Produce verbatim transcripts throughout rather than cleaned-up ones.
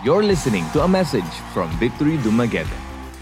You're listening to a message from Victory Dumaguete.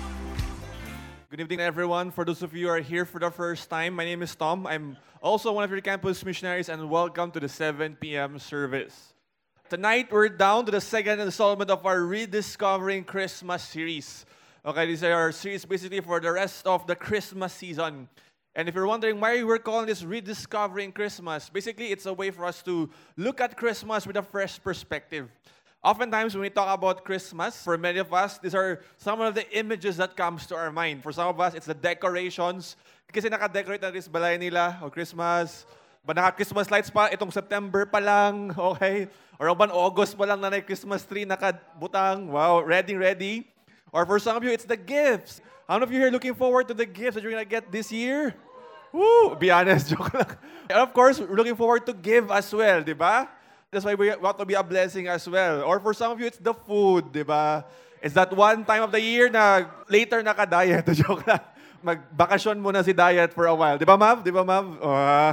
Good evening, everyone. For those of you who are here for the first time, my name is Tom. I'm also one of your campus missionaries, and welcome to the seven p.m. service. Tonight, we're down to the second installment of our Rediscovering Christmas series. Okay, this is our series basically for the rest of the Christmas season. And if you're wondering why we're calling this Rediscovering Christmas, basically it's a way for us to look at Christmas with a fresh perspective. Oftentimes, when we talk about Christmas, for many of us, these are some of the images that comes to our mind. For some of us, it's the decorations. Kasi naka-decorate na rin sa balay nila o Christmas. Ba naka-Christmas lights pa, itong September pa lang, okay? Or ban August pa lang na Christmas tree nakabutang. Wow, ready, ready. Or for some of you, it's the gifts. How many of you here looking forward to the gifts that you're gonna get this year? Woo! Be honest, joke lang. And of course, we're looking forward to give as well, di ba? That's why we want to be a blessing as well. Or for some of you, it's the food, di ba? It's that one time of the year na later naka-diet. Joke lang. Mag-bakasyon muna si diet for a while. Di ba, Mav? Di ba, Mav? Oh.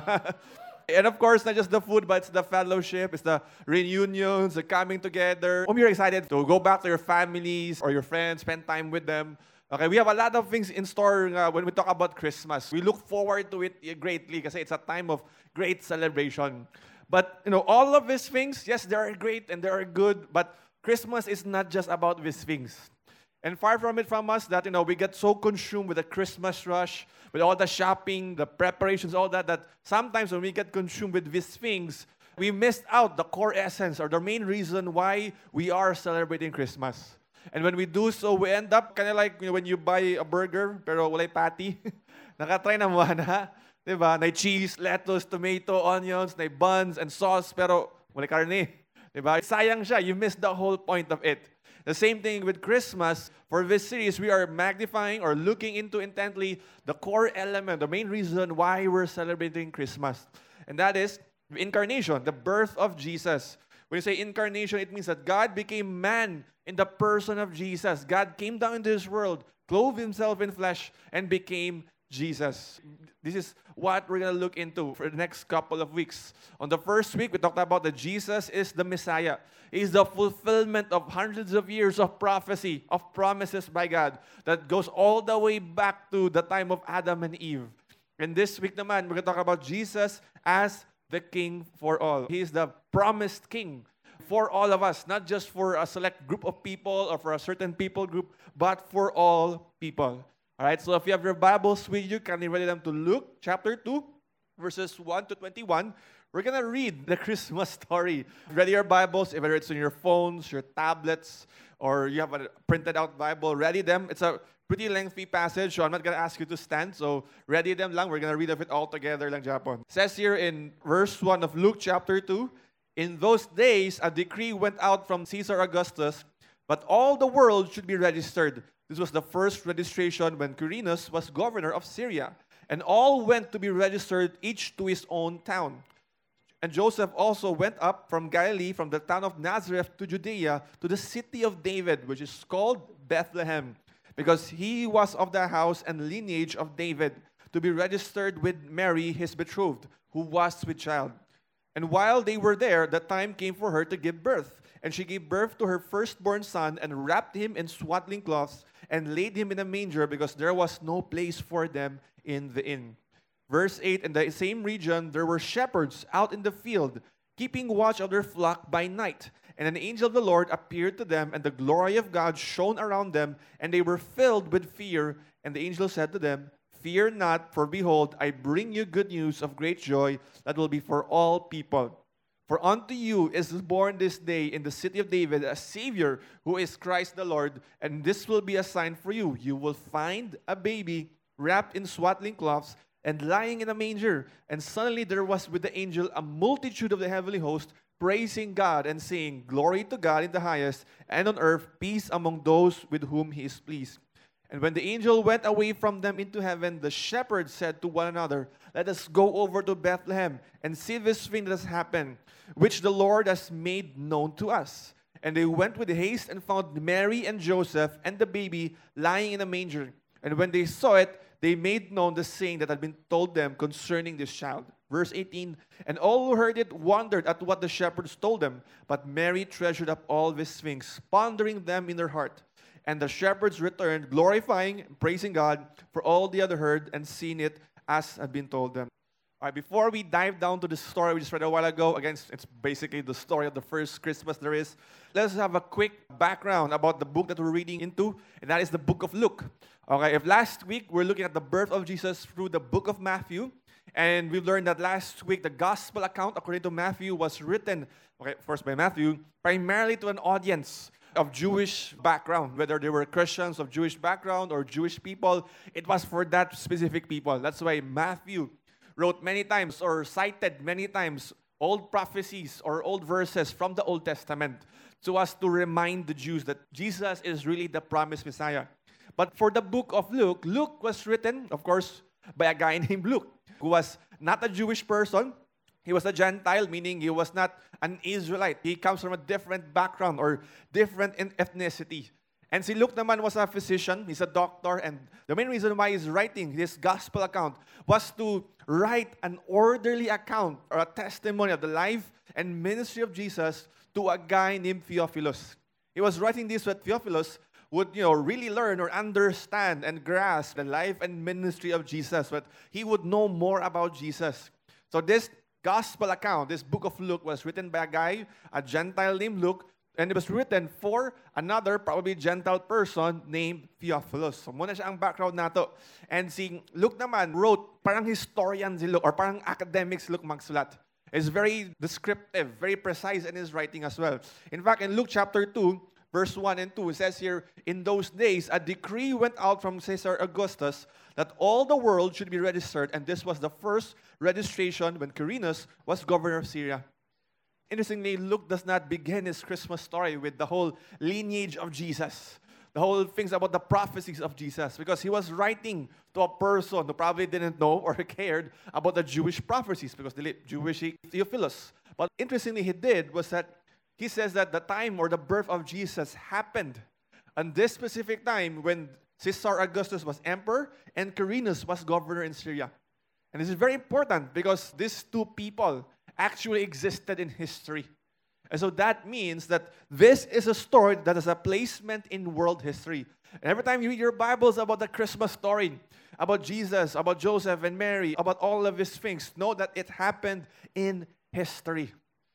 And of course, not just the food, but it's the fellowship, it's the reunions, the coming together. Hope you're excited to go back to your families or your friends, spend time with them. Okay, we have a lot of things in store uh, when we talk about Christmas. We look forward to it greatly kasi it's a time of great celebration. But, you know, all of these things, yes, they are great and they are good, but Christmas is not just about these things. And far from it from us that, you know, we get so consumed with the Christmas rush, with all the shopping, the preparations, all that, that sometimes when we get consumed with these things, we missed out the core essence or the main reason why we are celebrating Christmas. And when we do so, we end up kind of like, you know, when you buy a burger, pero walay patty. Nakatry na mo na. Diba? Na cheese, lettuce, tomato, onions, na buns, and sauce, pero wala karne. Diba? Sayang siya. You missed the whole point of it. The same thing with Christmas. For this series, we are magnifying or looking into intently the core element, the main reason why we're celebrating Christmas. And that is the incarnation, the birth of Jesus. When you say incarnation, it means that God became man in the person of Jesus. God came down into this world, clothed himself in flesh, and became Jesus. This is what we're going to look into for the next couple of weeks. On the first week, we talked about that Jesus is the Messiah. He is the fulfillment of hundreds of years of prophecy, of promises by God that goes all the way back to the time of Adam and Eve. And this week naman, we're going to talk about Jesus as the King for all. He is the promised King for all of us, not just for a select group of people or for a certain people group, but for all people. All right, so if you have your Bibles with you, can you read them to Luke chapter two, verses one to twenty-one? We're going to read the Christmas story. Ready your Bibles, whether it's on your phones, your tablets, or you have a printed out Bible, ready them. It's a pretty lengthy passage, so I'm not going to ask you to stand. So ready them lang. We're going to read of it all together lang Japon. It says here in verse one of Luke chapter two, in those days, a decree went out from Caesar Augustus, but all the world should be registered. This was the first registration when Quirinius was governor of Syria. And all went to be registered, each to his own town. And Joseph also went up from Galilee, from the town of Nazareth to Judea, to the city of David, which is called Bethlehem, because he was of the house and lineage of David, to be registered with Mary, his betrothed, who was with child. And while they were there, the time came for her to give birth. And she gave birth to her firstborn son and wrapped him in swaddling cloths and laid him in a manger because there was no place for them in the inn. Verse eight, in the same region there were shepherds out in the field, keeping watch of their flock by night. And an angel of the Lord appeared to them, and the glory of God shone around them, and they were filled with fear. And the angel said to them, "Fear not, for behold, I bring you good news of great joy that will be for all people. For unto you is born this day in the city of David a Savior, who is Christ the Lord. And this will be a sign for you. You will find a baby wrapped in swaddling cloths and lying in a manger." And suddenly there was with the angel a multitude of the heavenly host, praising God and saying, "Glory to God in the highest, and on earth peace among those with whom he is pleased." And when the angel went away from them into heaven, the shepherds said to one another, "Let us go over to Bethlehem and see this thing that has happened, which the Lord has made known to us." And they went with haste and found Mary and Joseph and the baby lying in a manger. And when they saw it, they made known the saying that had been told them concerning this child. Verse eighteen, and all who heard it wondered at what the shepherds told them. But Mary treasured up all these things, pondering them in her heart. And the shepherds returned, glorifying and praising God for all they had heard and seen it as had been told them. All right, before we dive down to the story we just read a while ago, again, it's basically the story of the first Christmas there is. Let's have a quick background about the book that we're reading into, and that is the book of Luke. Okay, if last week we're looking at the birth of Jesus through the book of Matthew, and we learned that last week the gospel account, according to Matthew, was written, okay, first by Matthew, primarily to an audience of Jewish background, whether they were Christians of Jewish background or Jewish people. It was for that specific people. That's why Matthew wrote many times or cited many times old prophecies or old verses from the Old Testament so as to remind the Jews that Jesus is really the promised Messiah. But for the book of Luke, Luke was written, of course, by a guy named Luke, who was not a Jewish person. He was a Gentile, meaning he was not an Israelite. He comes from a different background or different in ethnicity. And si Luke naman was a physician, he's a doctor, and the main reason why he's writing this gospel account was to write an orderly account or a testimony of the life and ministry of Jesus to a guy named Theophilus. He was writing this so that Theophilus would, you know, really learn or understand and grasp the life and ministry of Jesus, but he would know more about Jesus. So this gospel account, this book of Luke, was written by a guy, a Gentile named Luke, and it was written for another, probably Gentile person named Theophilus. So muna siya ang background nato. And si Luke naman wrote, parang historian si Luke, or parang academic si Luke magsulat. It's very descriptive, very precise in his writing as well. In fact, in Luke chapter two, verse one and two, it says here, in those days, a decree went out from Caesar Augustus that all the world should be registered, and this was the first registration when Quirinius was governor of Syria. Interestingly, Luke does not begin his Christmas story with the whole lineage of Jesus, the whole things about the prophecies of Jesus, because he was writing to a person who probably didn't know or cared about the Jewish prophecies, because the Jewish Theophilus. But interestingly, he did was that he says that the time or the birth of Jesus happened on this specific time when Caesar Augustus was emperor and Quirinius was governor in Syria. And this is very important because these two people actually existed in history. And so that means that this is a story that has a placement in world history. And every time you read your Bibles about the Christmas story, about Jesus, about Joseph and Mary, about all of these things, know that it happened in history.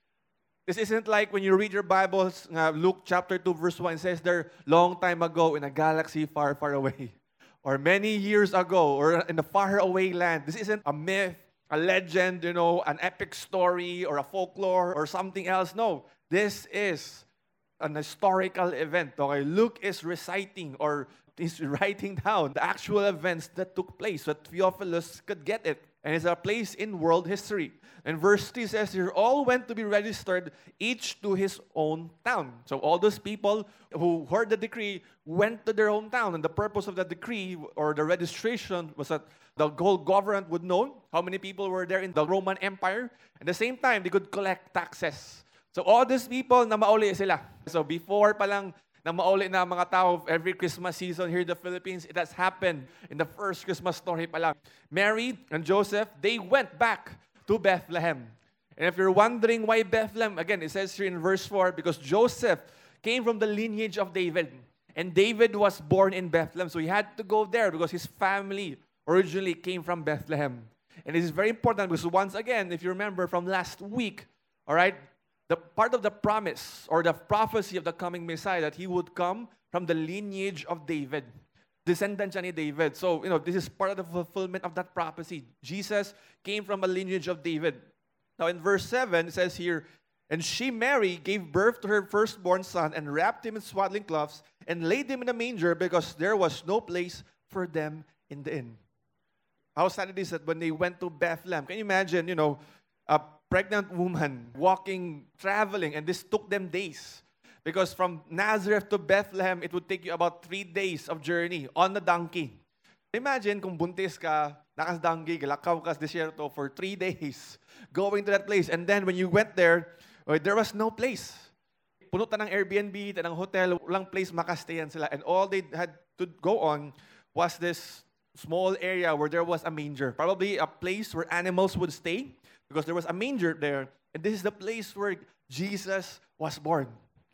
This isn't like when you read your Bibles, uh, Luke chapter two, verse one, it says there, long time ago in a galaxy far, far away. Or many years ago, or in a far away land. This isn't a myth, a legend, you know, an epic story, or a folklore, or something else. No, this is an historical event. Okay, Luke is reciting, or is writing down the actual events that took place, so that Theophilus could get it. And it's a place in world history. And verse three says here, all went to be registered, each to his own town. So all those people who heard the decree went to their own town. And the purpose of the decree or the registration was that the whole government would know how many people were there in the Roman Empire. At the same time, they could collect taxes. So all these people, na mauli sila. So before pa lang na mauli na mga tao every Christmas season here in the Philippines, it has happened in the first Christmas story pa lang. Mary and Joseph, they went back to Bethlehem. And if you're wondering why Bethlehem, again, it says here in verse four, because Joseph came from the lineage of David. And David was born in Bethlehem. So he had to go there because his family originally came from Bethlehem. And it is very important because once again, if you remember from last week, all right, the part of the promise or the prophecy of the coming Messiah that he would come from the lineage of David. Descendant siya ni David. So, you know, this is part of the fulfillment of that prophecy. Jesus came from a lineage of David. Now, in verse seven, it says here, and she, Mary, gave birth to her firstborn son and wrapped him in swaddling cloths and laid him in a manger because there was no place for them in the inn. How sad it is that when they went to Bethlehem, can you imagine, you know, a pregnant woman walking, traveling, and this took them days. Because from Nazareth to Bethlehem, it would take you about three days of journey on the donkey. Imagine kung buntis ka, nakas donkey, galakaw ka sa desierto for three days, going to that place. And then when you went there, oh, there was no place. Puno ta ng Airbnb, ta ng hotel, walang place makastayan sila. And all they had to go on was this small area where there was a manger, probably a place where animals would stay because there was a manger there. And this is the place where Jesus was born.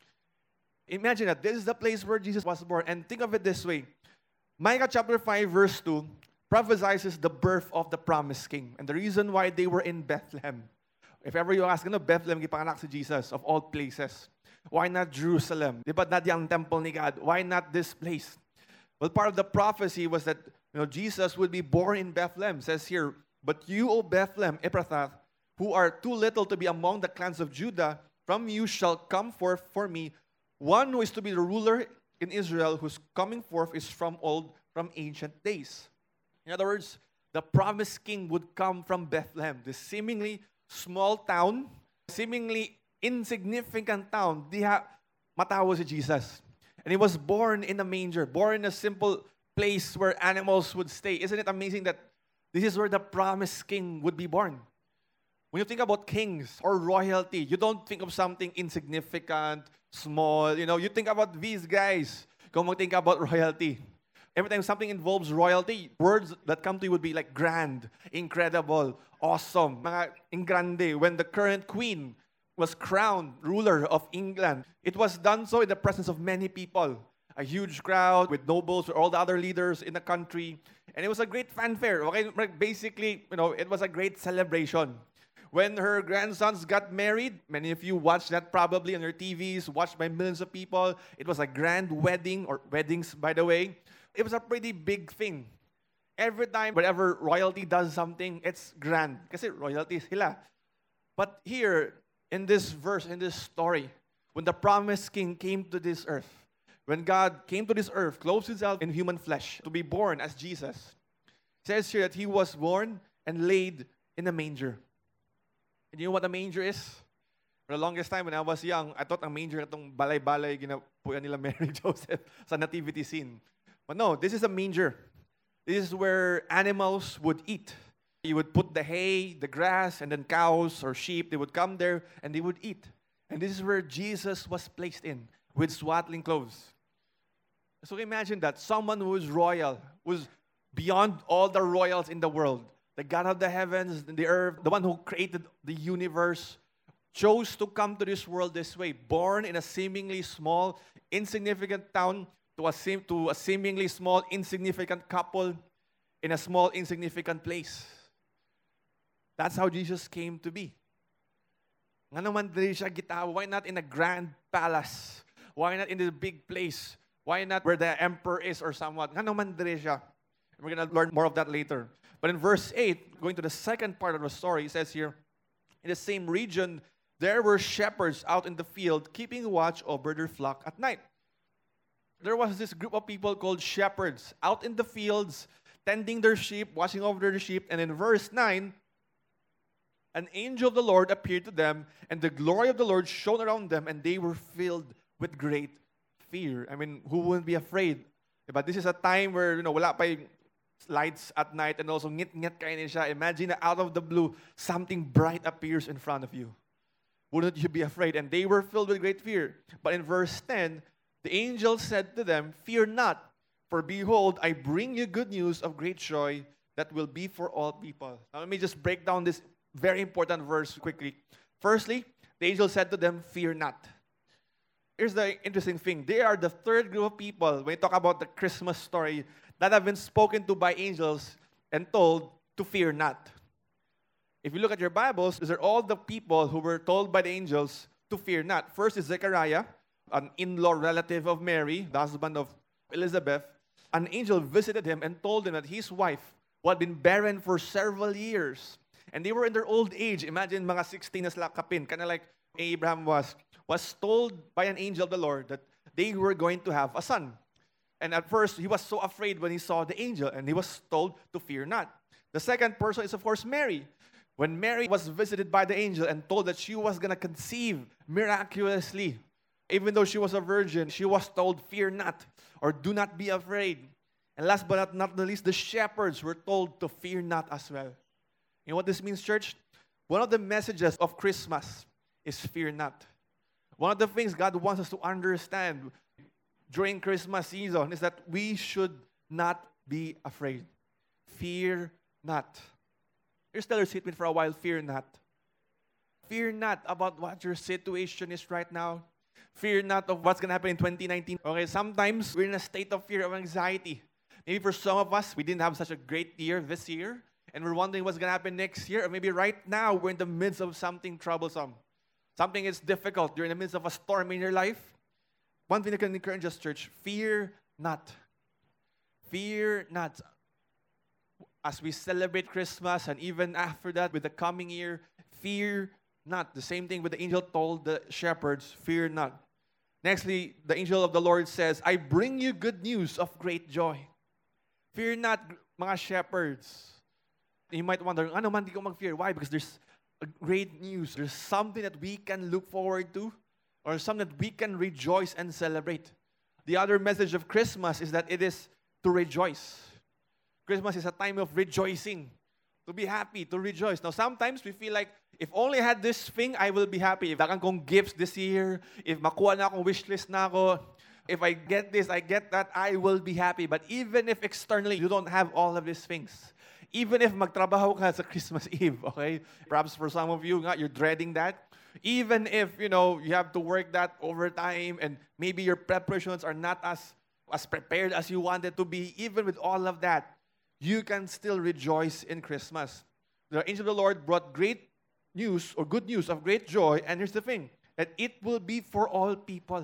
Imagine that. This is the place where Jesus was born. And think of it this way. Micah chapter five verse two prophesies the birth of the promised king. And the reason why they were in Bethlehem. If ever you ask, ano, Bethlehem, gipanganak si Jesus, of all places. Why not Jerusalem? Di ba not yung temple ni God? Why not this place? Well, part of the prophecy was that you know Jesus would be born in Bethlehem. It says here, but you, O Bethlehem, Ephrathah, who are too little to be among the clans of Judah, from you shall come forth for me one who is to be the ruler in Israel, whose coming forth is from old, from ancient days. In other words, the promised king would come from Bethlehem, this seemingly small town, seemingly insignificant town. Diha matawa si Jesus. And he was born in a manger, born in a simple place where animals would stay. Isn't it amazing that this is where the promised king would be born? When you think about kings or royalty, you don't think of something insignificant, small. You know, you think about these guys. Kung mag-think about royalty. Every time something involves royalty, words that come to you would be like grand, incredible, awesome. Mga in grande. When the current queen was crowned ruler of England, it was done so in the presence of many people. A huge crowd with nobles, with all the other leaders in the country. And it was a great fanfare. Okay? Basically, you know, it was a great celebration. When her grandsons got married, many of you watched that probably on your T Vs, watched by millions of people. It was a grand wedding, or weddings, by the way. It was a pretty big thing. Every time, whenever royalty does something, it's grand. Kasi royalty sila. But here, in this verse, in this story, when the promised king came to this earth, when God came to this earth, clothed himself in human flesh to be born as Jesus, it says here that he was born and laid in a manger. And you know what a manger is? For the longest time when I was young, I thought a manger itong balay-balay ginapuyan nila Mary Joseph sa nativity scene. But no, this is a manger. This is where animals would eat. You would put the hay, the grass, and then cows or sheep, they would come there and they would eat. And this is where Jesus was placed in with swaddling clothes. So imagine that. Someone who is royal, who's beyond all the royals in the world, the God of the heavens and the earth, the one who created the universe, chose to come to this world this way, born in a seemingly small, insignificant town, to a, seem, to a seemingly small, insignificant couple in a small, insignificant place. That's how Jesus came to be. Nga naman dili siya gitawa? Why not in a grand palace? Why not in this big place? Why not where the emperor is or somewhat? Nga naman dili siya? We're going to learn more of that later. But in verse eight, going to the second part of the story, it says here, in the same region, there were shepherds out in the field keeping watch over their flock at night. There was this group of people called shepherds out in the fields, tending their sheep, watching over their sheep. And in verse nine, an angel of the Lord appeared to them, and the glory of the Lord shone around them, and they were filled with great fear. I mean, who wouldn't be afraid? But this is a time where, you know, wala pa yung lights at night, and also ngit-ngit kayo siya. Imagine that out of the blue, something bright appears in front of you. Wouldn't you be afraid? And they were filled with great fear. But in verse ten, the angel said to them, fear not, for behold, I bring you good news of great joy that will be for all people. Now let me just break down this very important verse quickly. Firstly, the angel said to them, fear not. Here's the interesting thing. They are the third group of people, when you talk about the Christmas story, that have been spoken to by angels and told to fear not. If you look at your Bibles, these are all the people who were told by the angels to fear not. First is Zechariah, an in-law relative of Mary, the husband of Elizabeth. An angel visited him and told him that his wife, who had been barren for several years, and they were in their old age, imagine mga sixteen na sila kapin, kind of like Abraham was, was told by an angel of the Lord that they were going to have a son. And at first, he was so afraid when he saw the angel, and he was told to fear not. The second person is, of course, Mary. When Mary was visited by the angel and told that she was going to conceive miraculously, even though she was a virgin, she was told, fear not, or do not be afraid. And last but not, not the least, the shepherds were told to fear not as well. You know what this means, church? One of the messages of Christmas is fear not. One of the things God wants us to understand during Christmas season is that we should not be afraid. fear not. Here's the other statement for a while, fear not. Fear not about what your situation is right now. Fear not of what's going to happen in twenty nineteen. Okay, sometimes we're in a state of fear, of anxiety. Maybe for some of us, we didn't have such a great year this year, and we're wondering what's going to happen next year. Or maybe right now, we're in the midst of something troublesome. Something is difficult. You're in the midst of a storm in your life. One thing I can encourage us, church, fear not. Fear not. As we celebrate Christmas and even after that with the coming year, fear not. The same thing with the angel told the shepherds, fear not. Nextly, the angel of the Lord says, I bring you good news of great joy. Fear not, mga shepherds. You might wonder, ano man di ko mag-fear? Why? Because there's a great news. There's something that we can look forward to, or something that we can rejoice and celebrate. The other message of Christmas is that it is to rejoice. Christmas is a time of rejoicing, to be happy, to rejoice. Now, sometimes we feel like, if only I had this thing, I will be happy. If dakan kong gifts this year, if makuha na akong wish list na ako, if I get this, I get that, I will be happy. But even if externally you don't have all of these things, even if magtrabaho ka sa Christmas Eve, okay? Perhaps for some of you, you're dreading that. Even if, you know, you have to work that overtime and maybe your preparations are not as, as prepared as you wanted to be, even with all of that, you can still rejoice in Christmas. The angel of the Lord brought great news or good news of great joy. And here's the thing, that it will be for all people.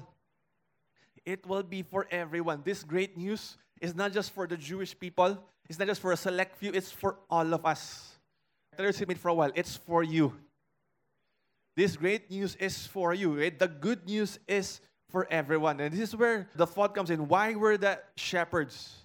It will be for everyone. This great news is not just for the Jewish people. It's not just for a select few. It's for all of us. Tell us it for a while. It's for you. This great news is for you. Right? The good news is for everyone. And this is where the thought comes in. Why were the shepherds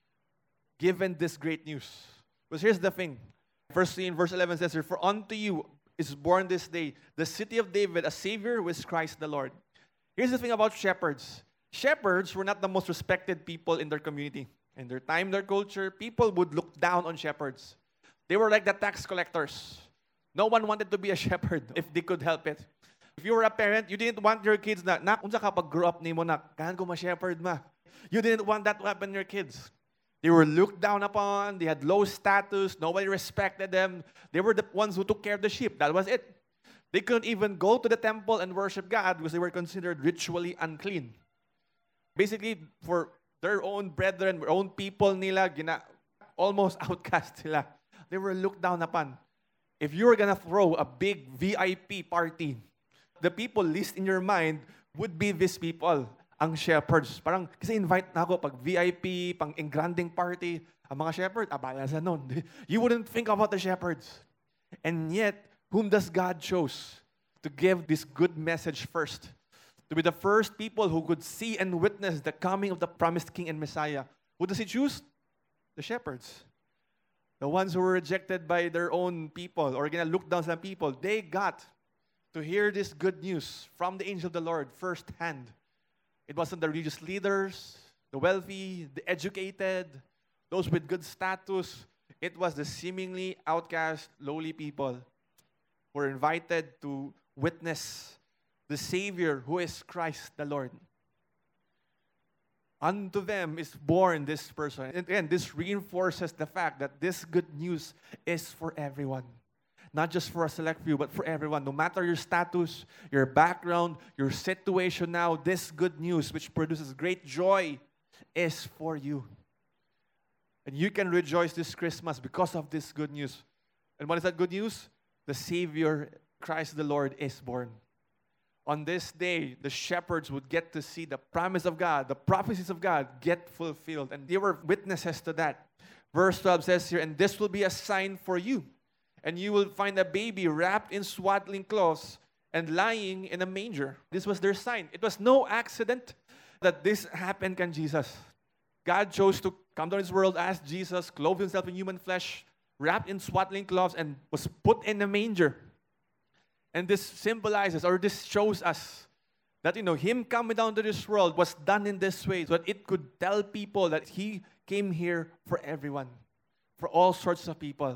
given this great news? Because here's the thing. First in verse eleven says here, for unto you is born this day the city of David, a Savior who is Christ the Lord. Here's the thing about shepherds. Shepherds were not the most respected people in their community. In their time, their culture, people would look down on shepherds. They were like the tax collectors. No one wanted to be a shepherd if they could help it. If you were a parent, you didn't want your kids na, nak, unsa ka pag grow up nimo na, kahan ko ma-shepherd ma. You didn't want that to happen to your kids. They were looked down upon. They had low status. Nobody respected them. They were the ones who took care of the sheep. That was it. They couldn't even go to the temple and worship God because they were considered ritually unclean. Basically, for their own brethren, their own people nila, gina, almost outcast sila. They were looked down upon. If you were gonna throw a big V I P party, the people least in your mind would be these people, ang shepherds. Parang, kasi invite na ako pag V I P, pang engranding party, ang mga shepherd, abala sa nun. You wouldn't think about the shepherds. And yet, whom does God choose to give this good message first? To be the first people who could see and witness the coming of the promised King and Messiah. Who does He choose? The shepherds. The ones who were rejected by their own people or gonna look down on people, they got to hear this good news from the angel of the Lord firsthand. It wasn't the religious leaders, the wealthy, the educated, those with good status. It was the seemingly outcast, lowly people who were invited to witness the Savior who is Christ the Lord. Unto them is born this person. And again, this reinforces the fact that this good news is for everyone. Not just for a select few, but for everyone. No matter your status, your background, your situation now, this good news, which produces great joy, is for you. And you can rejoice this Christmas because of this good news. And what is that good news? The Savior, Christ the Lord, is born. On this day, the shepherds would get to see the promise of God, the prophecies of God get fulfilled. And they were witnesses to that. Verse twelve says here, and this will be a sign for you. And you will find a baby wrapped in swaddling cloths and lying in a manger. This was their sign. It was no accident that this happened can Jesus. God chose to come to this world as Jesus, clothed himself in human flesh, wrapped in swaddling cloths, and was put in a manger. And this symbolizes, or this shows us, that, you know, him coming down to this world was done in this way so that it could tell people that he came here for everyone, for all sorts of people.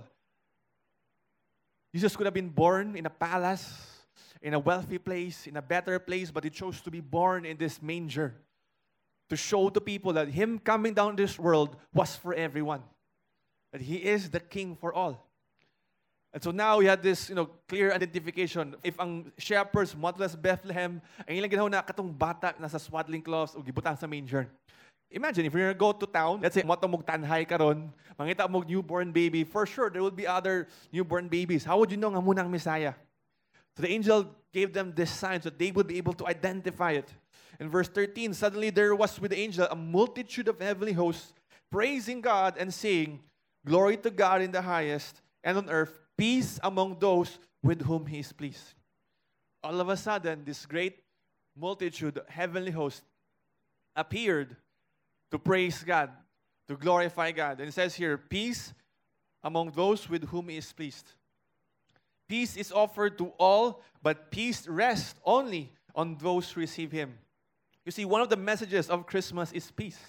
Jesus could have been born in a palace, in a wealthy place, in a better place, but he chose to be born in this manger to show to people that him coming down to this world was for everyone. that He is the King for all. And so now we had this, you know, clear identification. If ang shepherds modeled sa Bethlehem, ang ilang ginawa na katong bata nasa swaddling cloths o gibutang sa manger. Imagine if you're gonna go to town, let's say moto mong tanhay karon, mangita mong newborn baby, for sure there will be other newborn babies. How would you know nga munang Messiah? So the angel gave them this sign so they would be able to identify it. In verse thirteen, suddenly there was with the angel a multitude of heavenly hosts praising God and saying, "Glory to God in the highest, and on earth peace among those with whom He is pleased." All of a sudden, this great multitude, heavenly host, appeared to praise God, to glorify God. And it says here, peace among those with whom He is pleased. Peace is offered to all, but peace rests only on those who receive Him. You see, one of the messages of Christmas is peace.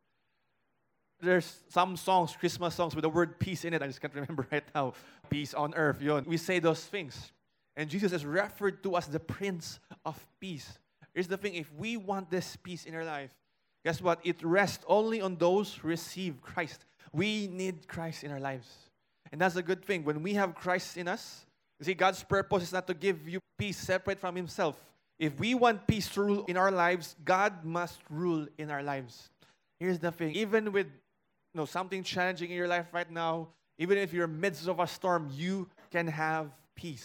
There's some songs, Christmas songs, with the word peace in it. I just can't remember right now. Peace on earth. Yun. We say those things. And Jesus is referred to as the Prince of Peace. Here's the thing. If we want this peace in our life, guess what? It rests only on those who receive Christ. We need Christ in our lives. And that's a good thing. When we have Christ in us, you see, God's purpose is not to give you peace separate from Himself. If we want peace to rule in our lives, God must rule in our lives. Here's the thing. Even with you know, something challenging in your life right now, even if you're midst of a storm, you can have peace.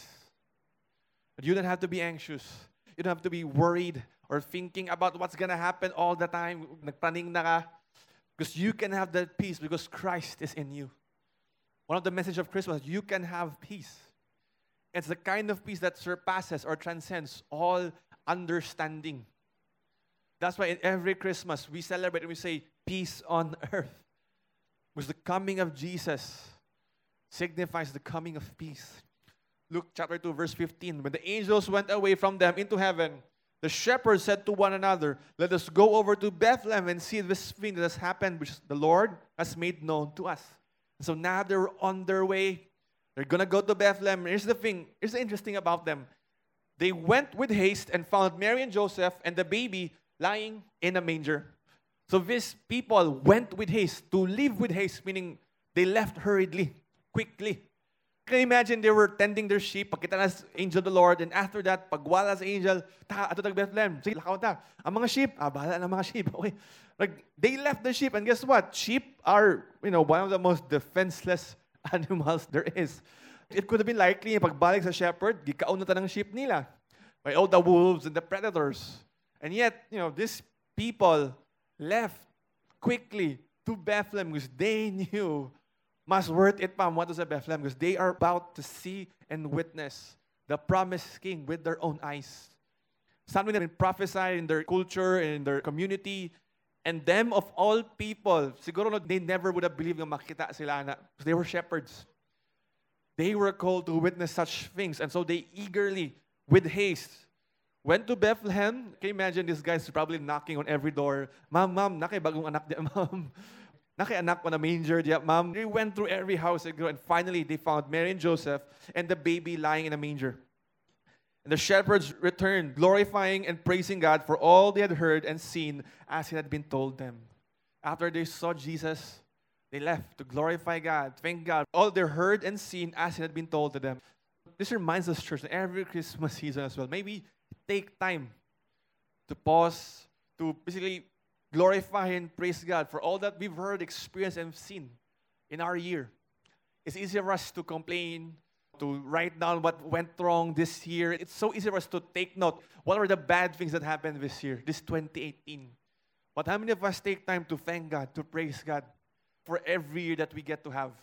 But you don't have to be anxious. You don't have to be worried or thinking about what's going to happen all the time. Nagpaning na ka. Because you can have that peace because Christ is in you. One of the messages of Christmas, you can have peace. It's the kind of peace that surpasses or transcends all understanding. That's why in every Christmas, we celebrate and we say, peace on earth. Because the coming of Jesus signifies the coming of peace. Luke chapter two, verse fifteen. When the angels went away from them into heaven, the shepherds said to one another, "Let us go over to Bethlehem and see this thing that has happened, which the Lord has made known to us." And so now they're on their way. They're going to go to Bethlehem. Here's the thing. Here's the interesting about them. They went with haste and found Mary and Joseph and the baby lying in a manger. So these people went with haste. To leave with haste, meaning they left hurriedly, quickly. Can you imagine they were tending their sheep, pagkita na angel of the Lord, and after that, pagwala sa angel, ta, ato tag Bethlehem, sige, lakaw ta. Ang mga sheep, ah, bahala ng mga sheep, okay. Like, they left the sheep, and guess what? Sheep are, you know, one of the most defenseless animals there is. It could have been likely, pagbalik sa shepherd, gikaon na ta ng sheep nila by all the wolves and the predators. And yet, you know, these people left quickly to Bethlehem because they knew mas worth it pa what is a Bethlehem because they are about to see and witness the promised king with their own eyes. Something that had been prophesied in their culture, in their community, and them of all people, siguro they never would have believed na makita sila na because they were shepherds. They were called to witness such things, and so they eagerly, with haste, went to Bethlehem. Can you imagine this guy's probably knocking on every door? Ma'am, ma'am, nakay bagong anak diya, ma'am. Nakay anak ko na manger diya, ma'am. They went through every house and finally they found Mary and Joseph and the baby lying in a manger. And the shepherds returned, glorifying and praising God for all they had heard and seen as it had been told them. After they saw Jesus, they left to glorify God, thank God, all they heard and seen as it had been told to them. This reminds us, church, that every Christmas season as well, maybe take time to pause, to basically glorify and praise God for all that we've heard, experienced, and seen in our year. It's easy for us to complain, to write down what went wrong this year. It's so easy for us to take note. What were the bad things that happened this year, this twenty eighteen? But how many of us take time to thank God, to praise God for every year that we get to have?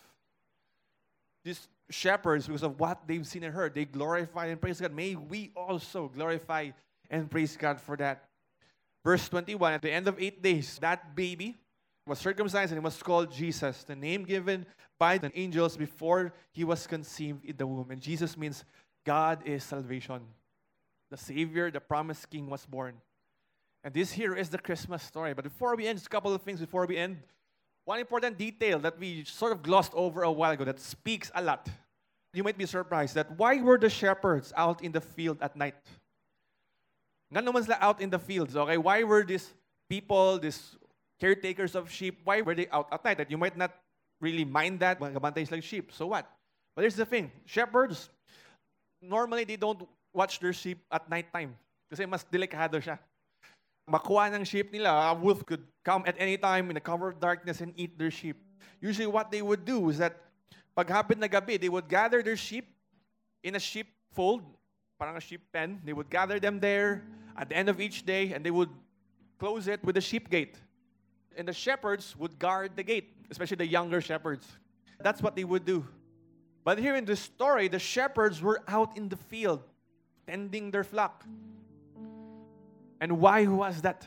These shepherds, because of what they've seen and heard, they glorify and praise God. May we also glorify and praise God for that. Verse twenty-one, at the end of eight days, that baby was circumcised and he was called Jesus, the name given by the angels before he was conceived in the womb. And Jesus means God is salvation. The Savior, the promised King was born. And this here is the Christmas story. But before we end, just a couple of things before we end. One important detail that we sort of glossed over a while ago that speaks a lot. You might be surprised that why were the shepherds out in the field at night? Nga naman sila out in the fields, okay? Why were these people, these caretakers of sheep, why were they out at night? That you might not really mind that. Magabantay sila sheep. So what? But here's the thing. Shepherds, normally they don't watch their sheep at night time. Kasi mas delikado siya. Makuha ng sheep nila, a wolf could come at any time in the cover of darkness and eat their sheep. Usually what they would do is that pag hapit na gabi, they would gather their sheep in a sheepfold, parang a sheep pen. They would gather them there at the end of each day, and they would close it with a sheep gate. And the shepherds would guard the gate, especially the younger shepherds. That's what they would do. But here in this story, the shepherds were out in the field, tending their flock. And why was that?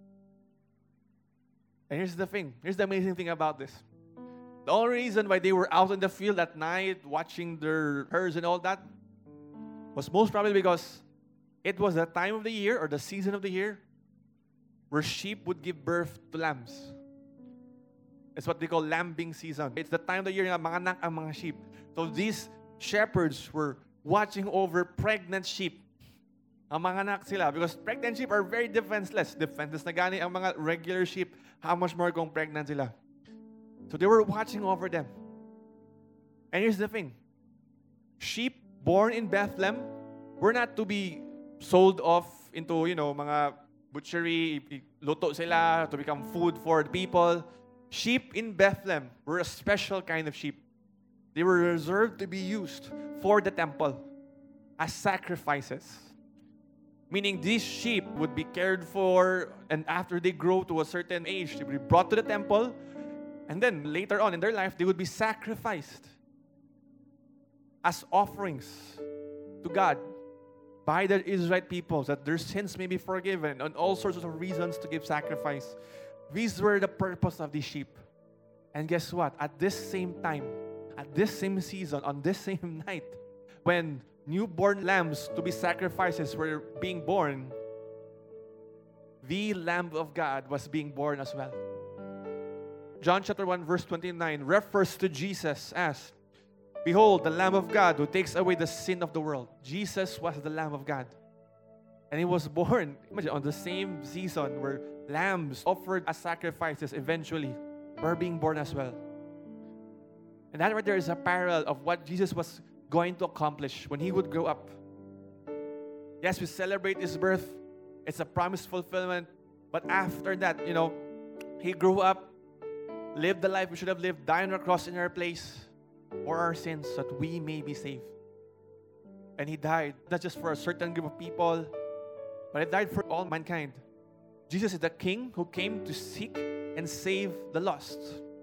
And here's the thing. Here's the amazing thing about this. The only reason why they were out in the field at night, watching their herds and all that, was most probably because it was the time of the year or the season of the year where sheep would give birth to lambs. It's what they call lambing season. It's the time of the year na manganak ang mga sheep. So these shepherds were watching over pregnant sheep. Ang manganak sila because pregnant sheep are very defenseless. Defenseless na gani ang mga regular sheep. How much more kung pregnant sila? So they were watching over them. And here's the thing. Sheep born in Bethlehem were not to be sold off into, you know, mga butchery, luto sila to become food for the people. Sheep in Bethlehem were a special kind of sheep. They were reserved to be used for the temple as sacrifices. Meaning these sheep would be cared for, and after they grow to a certain age, they would be brought to the temple, and then later on in their life, they would be sacrificed as offerings to God by the Israelite people, that their sins may be forgiven, and all sorts of reasons to give sacrifice. These were the purpose of these sheep. And guess what? At this same time, at this same season, on this same night, when newborn lambs to be sacrifices were being born, the Lamb of God was being born as well. John chapter one verse twenty-nine refers to Jesus as, "Behold, the Lamb of God who takes away the sin of the world." Jesus was the Lamb of God. And he was born, imagine, on the same season where lambs offered as sacrifices eventually were being born as well. And that right there is a parallel of what Jesus was going to accomplish when he would grow up. Yes, we celebrate his birth. It's a promised fulfillment. But after that, you know, he grew up, lived the life we should have lived, died on a cross in our place for our sins so that we may be saved. And he died not just for a certain group of people, but he died for all mankind. Jesus is the King who came to seek and save the lost.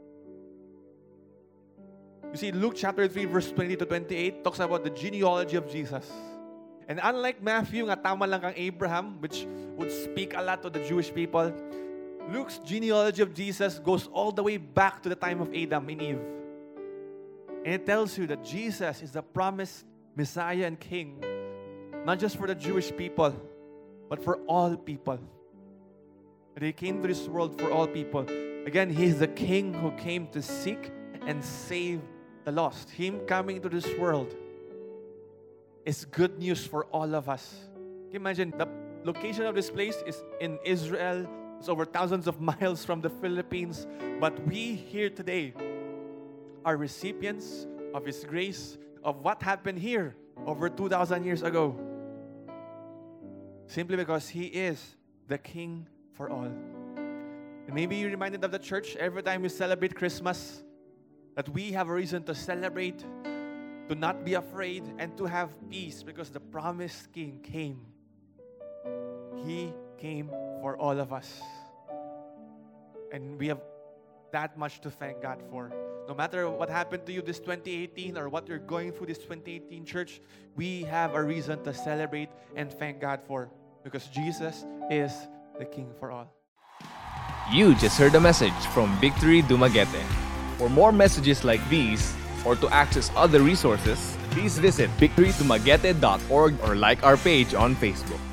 You see, Luke chapter three, verse twenty to twenty-eight talks about the genealogy of Jesus. And unlike Matthew, nga tama lang kang Abraham, which would speak a lot to the Jewish people, Luke's genealogy of Jesus goes all the way back to the time of Adam and Eve. And it tells you that Jesus is the promised Messiah and King, not just for the Jewish people, but for all people. And he came to this world for all people. Again, he is the King who came to seek and save the lost. Him coming to this world is good news for all of us. Can you imagine the location of this place is in Israel. It's over thousands of miles from the Philippines. But we here today are recipients of His grace, of what happened here over two thousand years ago. Simply because He is the King for all. And maybe you're reminded of the church every time we celebrate Christmas, that we have a reason to celebrate, to not be afraid, and to have peace because the promised King came. He came for all of us. And we have that much to thank God for. No matter what happened to you this twenty eighteen or what you're going through this twenty eighteen church, we have a reason to celebrate and thank God for, because Jesus is the King for all. You just heard a message from Victory Dumaguete. For more messages like these, or to access other resources, please visit victory dumaguete dot org or like our page on Facebook.